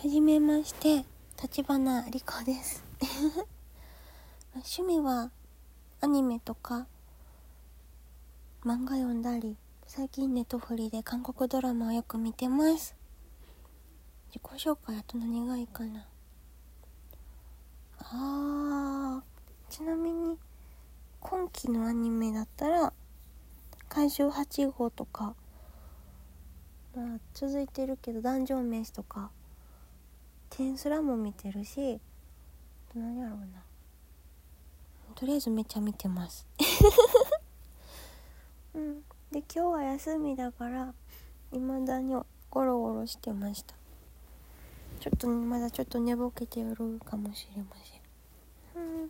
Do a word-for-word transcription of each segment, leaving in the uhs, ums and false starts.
はじめまして、立花莉子です趣味はアニメとか漫画読んだり、最近ネットフリで韓国ドラマをよく見てます。自己紹介あと何がいいかな。あーちなみに今期のアニメだったら怪獣はち号とか、まあ、続いてるけどダンジョン飯とかテンスラも見てるし、何やろうな、とりあえずめっちゃ見てますうんで今日は休みだから未だにゴロゴロしてました。ちょっとまだちょっと寝ぼけてるかもしれません。うん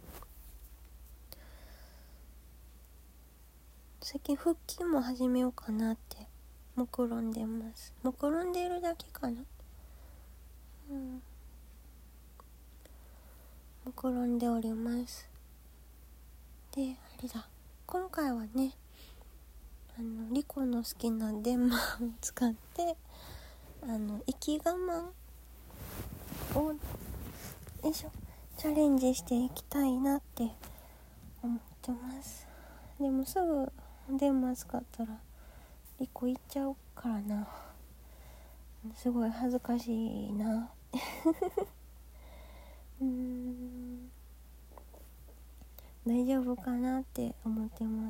最近腹筋も始めようかなって目論んでます。目論んでるだけかな。うん目論んでおります。であれだ、今回はね、あのリコの好きなデンマーを使ってあの生き我慢をよいしょチャレンジしていきたいなって思ってます。でもすぐデンマー使ったらリコ行っちゃうからな、すごい恥ずかしいなうーん大丈夫かなって思ってます。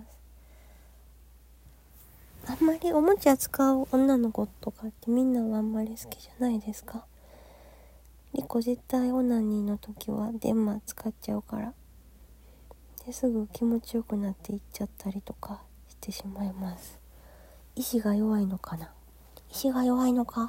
あんまりおもちゃ使う女の子とかってみんなはあんまり好きじゃないですか。リコ絶対オナニーの時はデンマー使っちゃうから、ですぐ気持ちよくなっていっちゃったりとかしてしまいます。意志が弱いのかな、意志が弱いのか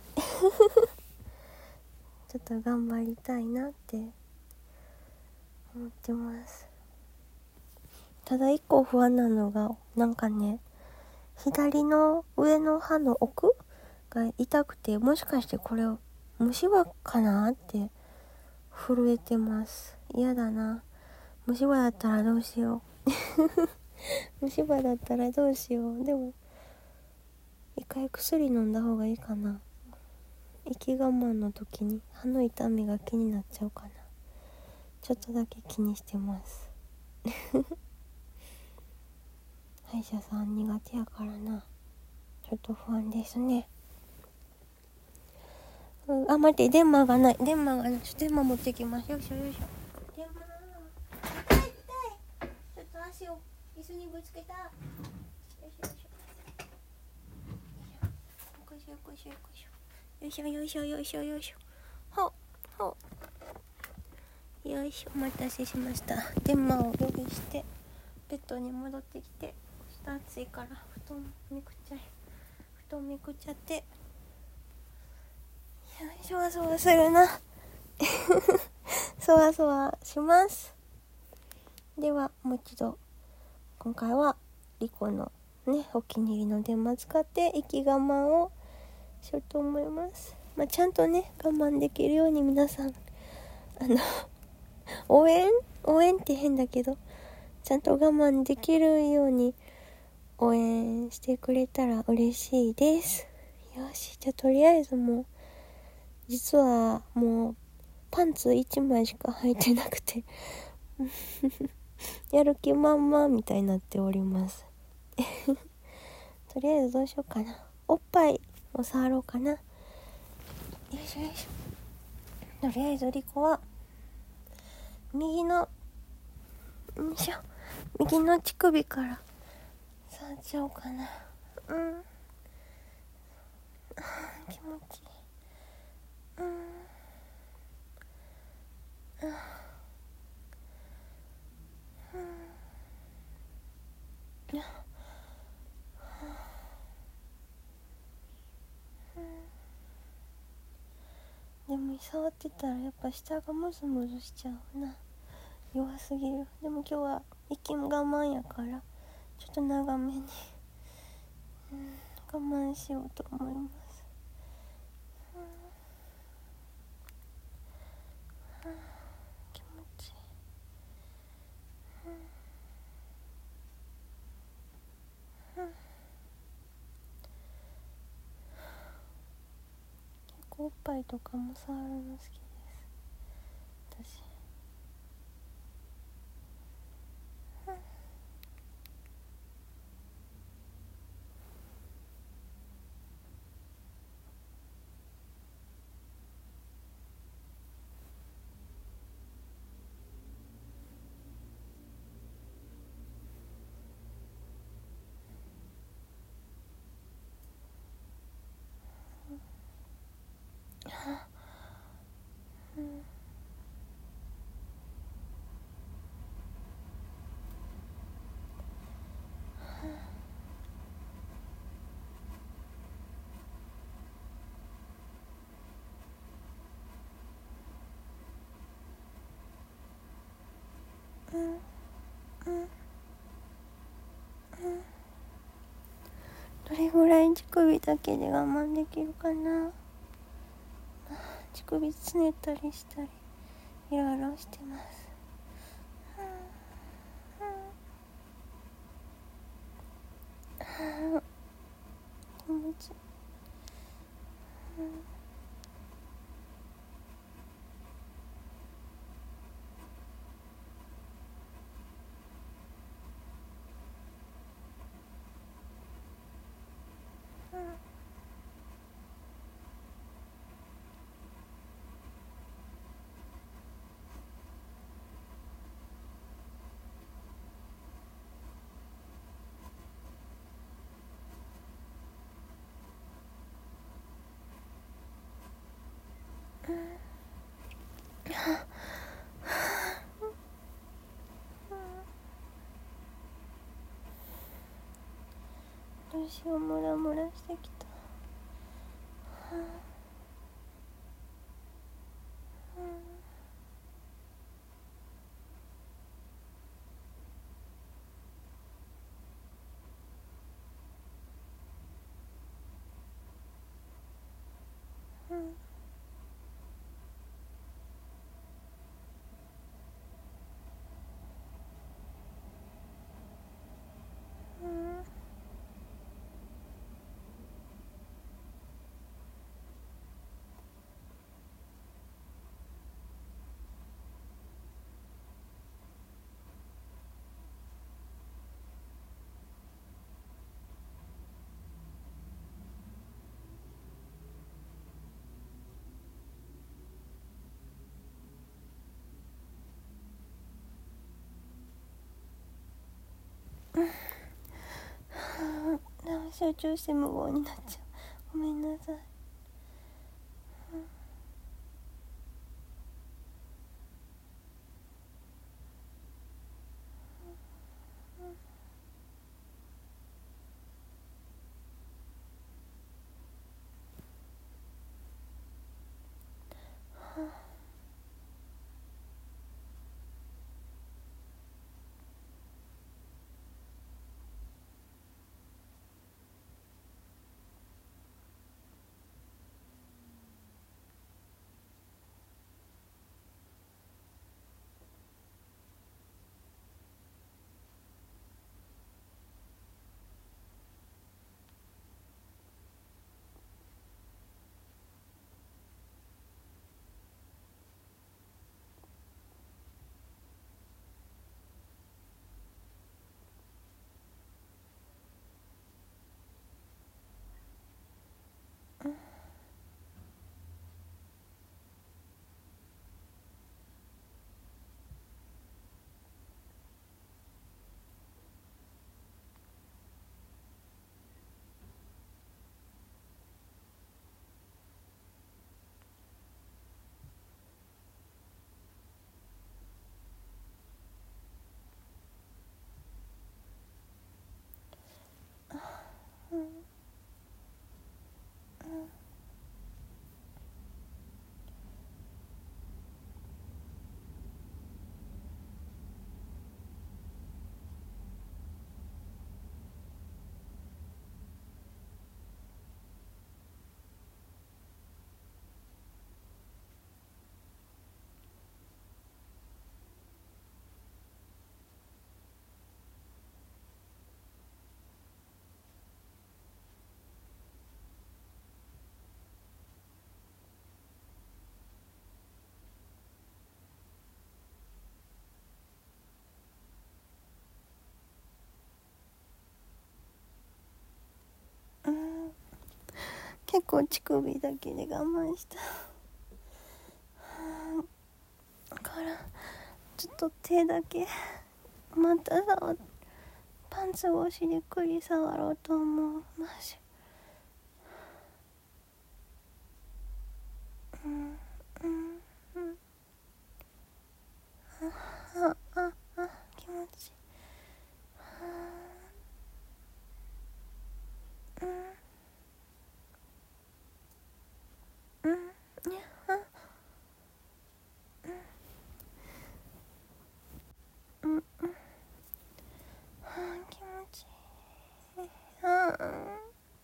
ちょっと頑張りたいなって思ってます。ただ一個不安なのが、なんかね、左の上の歯の奥が痛くて、もしかしてこれ虫歯かなって震えてます。嫌だな。虫歯だったらどうしよう虫歯だったらどうしよう。でも一回薬飲んだ方がいいかな。息我慢の時に歯の痛みが気になっちゃうかな。ちょっとだけ気にしてます歯医者さん苦手やからな、ちょっと不安ですね。うん、あ、待って、デンマーがない。デンマーがない。ちょっとデンマー持ってきます。よいしょよいしょ。デンマー。痛い痛い。ちょっと足を椅子にぶつけた。よいしょよいしょ。よいしょよいしょよいしょ。よいしょよいしょよいしょよいしょ。ほっほっ。よいしょ、お待たせしました。デンマーを用意してベッドに戻ってきて、ちょっと暑いから布団めくっちゃい。布団めくっちゃって。そわそわするなそわそわします。ではもう一度、今回はリコのねお気に入りの電話使って息我慢をしようと思います。まあ、ちゃんとね我慢できるように皆さんあの応援応援って変だけど、ちゃんと我慢できるように応援してくれたら嬉しいです。よし、じゃあとりあえずもう実はもうパンツいちまいしか履いてなくてやる気満々みたいになっておりますとりあえずどうしようかな、おっぱいを触ろうかな。よいしょよいしょ。とりあえずリコは右のよいしょ右の乳首から触っちゃおうかな。うん気持ちいい。うんうんでも触ってたらやっぱ下がムズムズしちゃうな、弱すぎる。でも今日は息も我慢やからちょっと長めに、うん、我慢しようと思います。うんうん、気持ちいい。結構おっぱいとかも触るの好きです私。うんうんうんどれぐらい乳首だけで我慢できるかな。乳首つねったりしたりいろいろしてます。気持ちいい。どうしよう、ムラムラしてきた。うんうん集中して無言になっちゃう。ごめんなさい。 結構乳首だけで我慢した。だからちょっと手だけまたさパンツ越しでくり触ろうと思う。マジうんうんうんああああ気持ちいい。うんうんいやあうんうんあ気持ちいい。ああ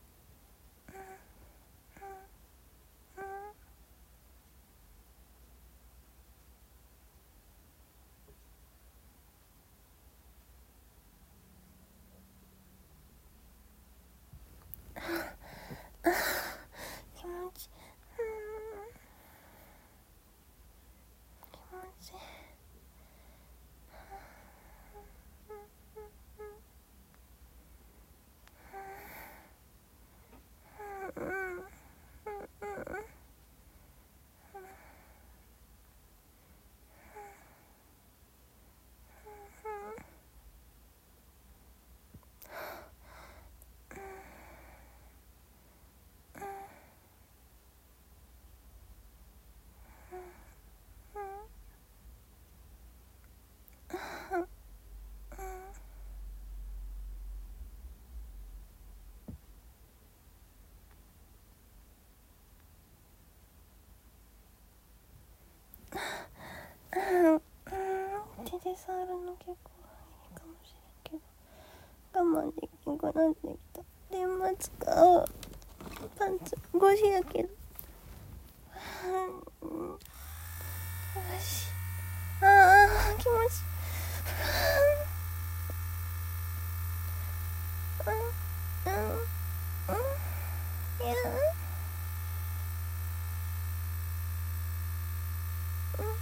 気持ちいい。気持ちいい。手で触るの結構いいかもしれんけど我慢できんくなってきた。年末かパンツ越しやけどうんよしああ気持ちいい。うんうんうんいやうんうん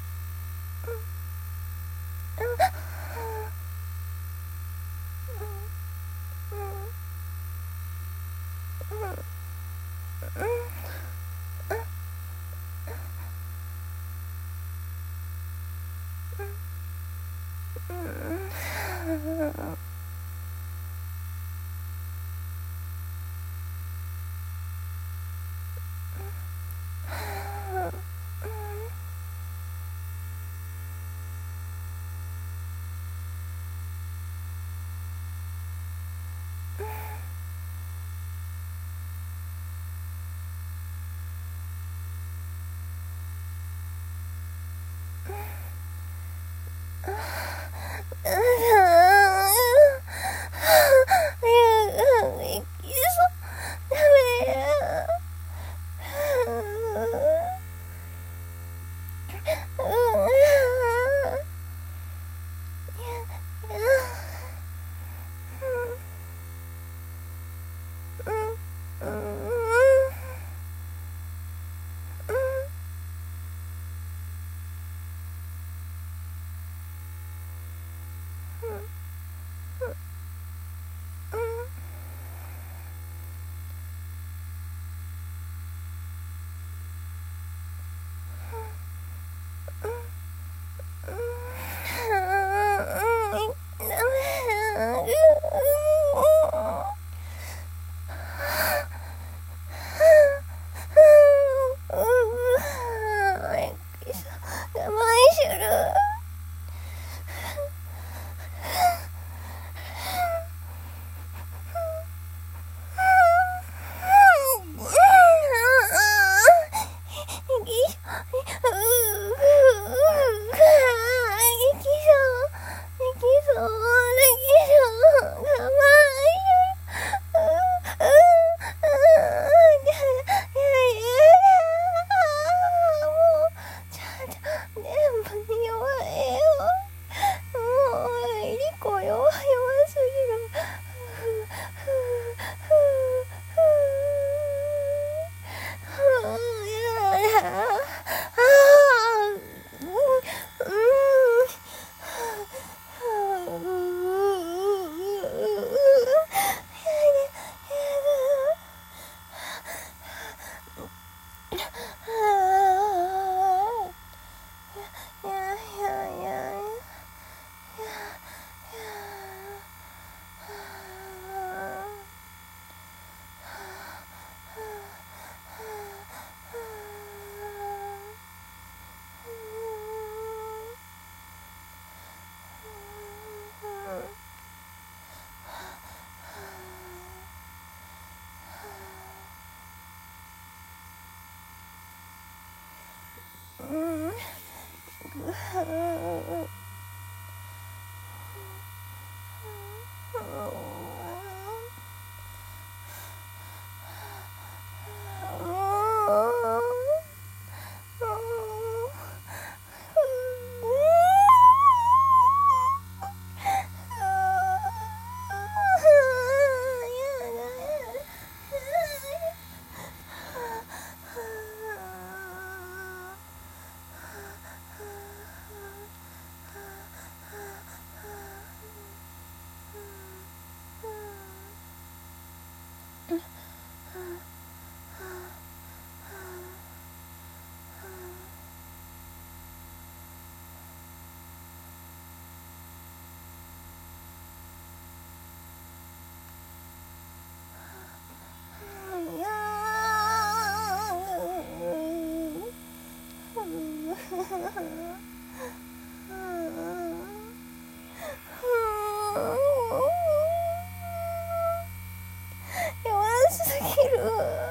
弱すぎる。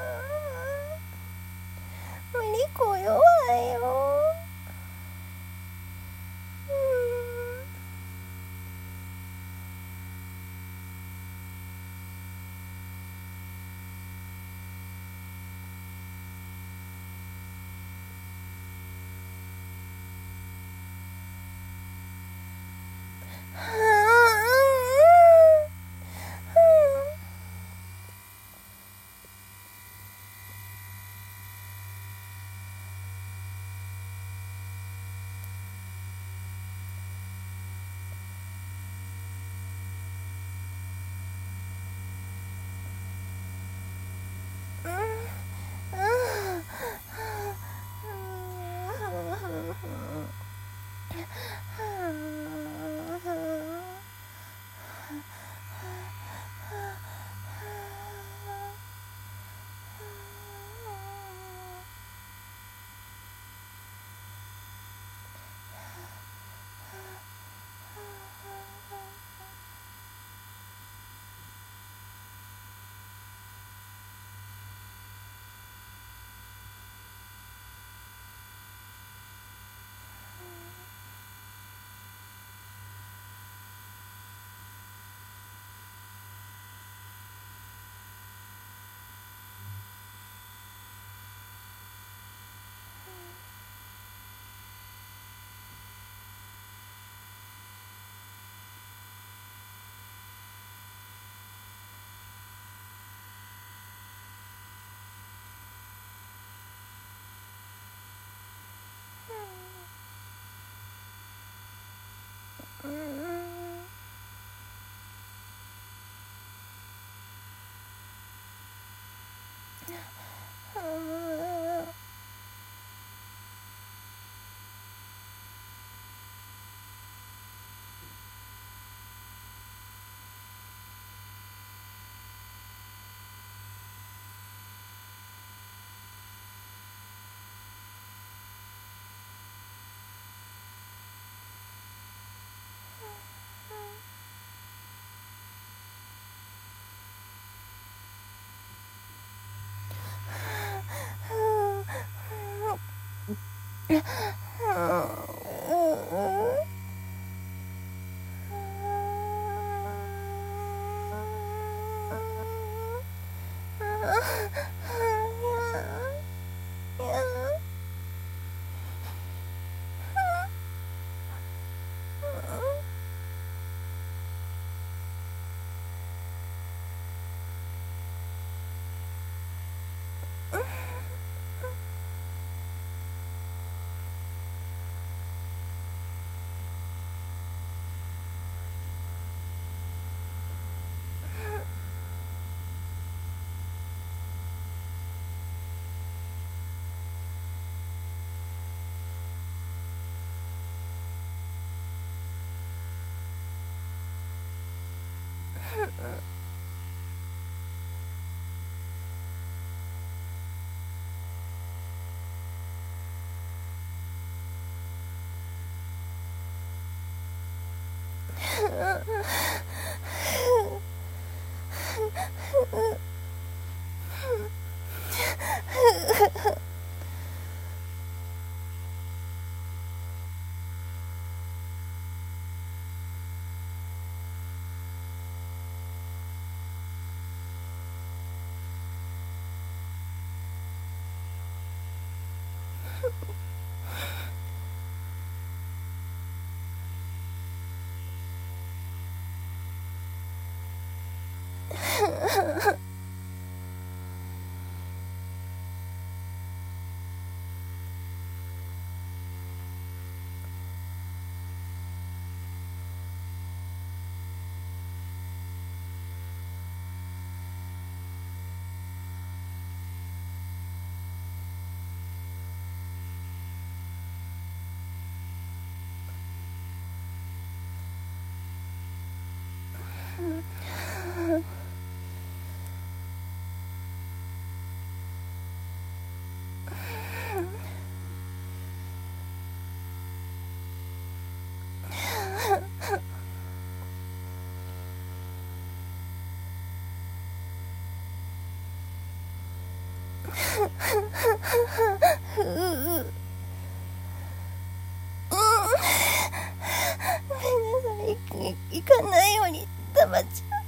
無理子弱いよ。 行かないように黙っちゃう。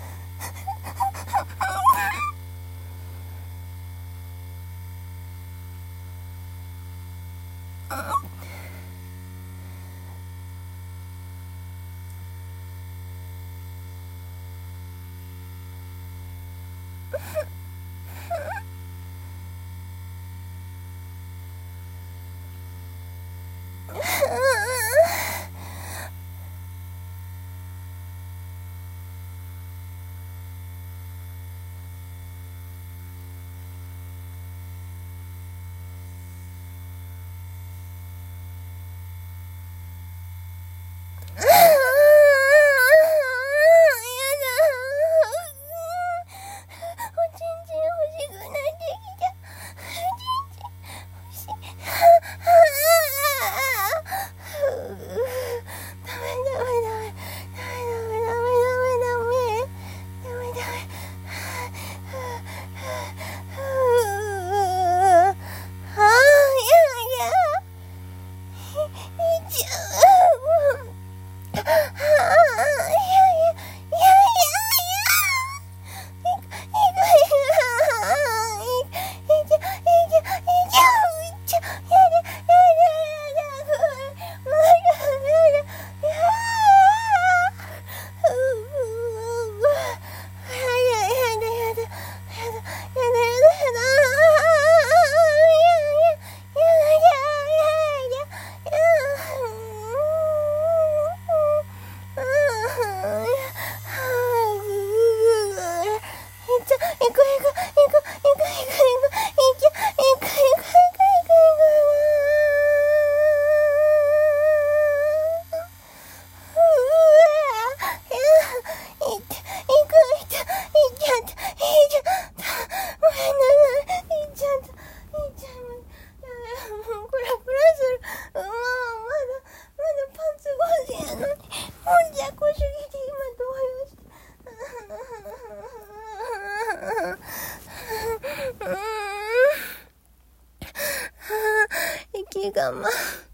息がまねえじゃん。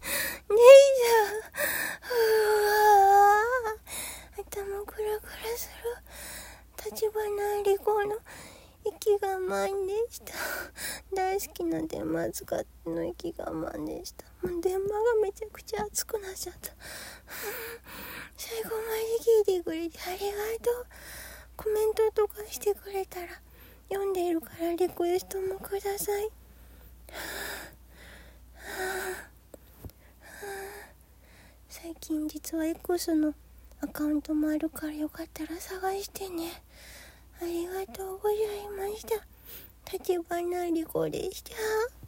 頭クラクラする。立花理子の息がまんでした。大好きな電話使っての息がまんでした。もう電話がめちゃくちゃ熱くなっちゃった。最後まで聞いてくれてありがとう。コメントとかしてくれたら読んでいるからリクエストもください。最近実は X のアカウントもあるからよかったら探してね。ありがとうございました。立花理子でした。